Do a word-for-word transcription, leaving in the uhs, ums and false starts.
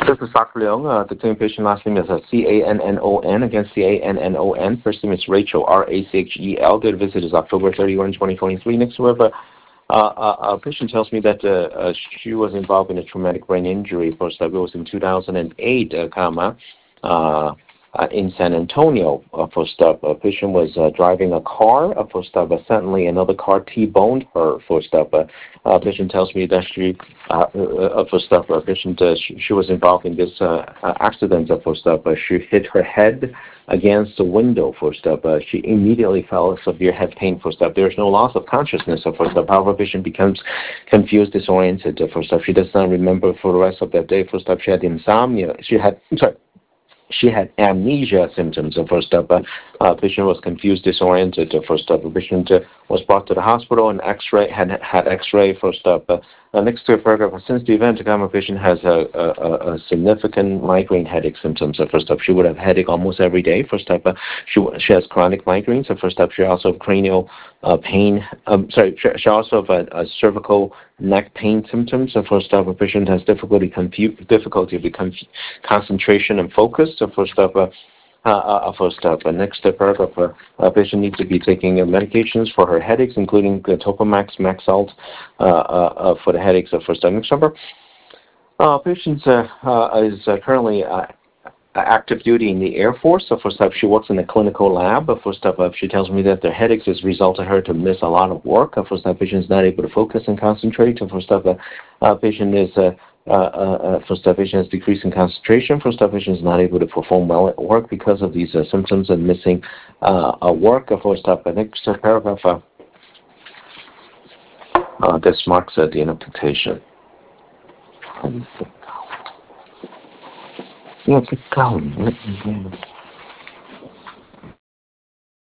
This is Doctor Leung. Uh, the claim patient last name is uh, C A N N O N. Again, C A N N O N. First name is Rachel, R A C H E L. Date of visit is October thirty-first, twenty twenty-three. Next, we have a, uh, a patient tells me that uh, uh, she was involved in a traumatic brain injury. First, uh, it was in two thousand eight, uh, comma, uh, uh, in San Antonio. Uh, first up, a patient was uh, driving a car. Uh, first up, uh, suddenly another car T-boned her. First up, uh, uh, patient tells me that she, uh, uh, first up, uh, patient, uh, she, she was involved in this uh, uh, accident. Uh, first up, uh, she hit her head against the window. First up, uh, she immediately felt severe head pain. First up, there is no loss of consciousness. Uh, first up, however, patient becomes confused, disoriented. Uh, first up, she does not remember for the rest of that day. First up, she had insomnia. She had, I'm sorry. She had amnesia symptoms. Uh, first up, uh, uh, patient was confused, disoriented. Uh, first up, the patient uh, was brought to the hospital and X-ray had had X-ray. First up, uh, uh, next to a paragraph. Since the event, the common patient has a, a, a significant migraine headache symptoms. Uh, first up, she would have headache almost every day. First up, uh, she she has chronic migraines. Uh, first up, she also have cranial uh, pain. Um, sorry, she, she also have a, a cervical neck pain symptoms. Uh, first up, a patient has difficulty confu- difficulty with con- concentration and focus. So first up, uh, uh, uh, first up, uh, next uh, paragraph, uh, a patient needs to be taking uh, medications for her headaches, including uh, Topamax, Maxalt, uh, uh, uh, for the headaches. Uh, first up, next number. Uh, patient uh, uh, is uh, currently uh, active duty in the Air Force. So first up, she works in a clinical lab. Uh, first up, uh, she tells me that the headaches has resulted her to miss a lot of work. Uh, first up, patient is not able to focus and concentrate. Uh, first up, uh, uh, patient is uh, uh, uh, first up, patient has decreasing concentration. First up, patient is not able to perform well at work because of these uh, symptoms and missing uh, uh, work. Uh, first up, uh, next uh, paragraph. Uh, uh, this marks uh, the end of dictation. Yeah, keep going.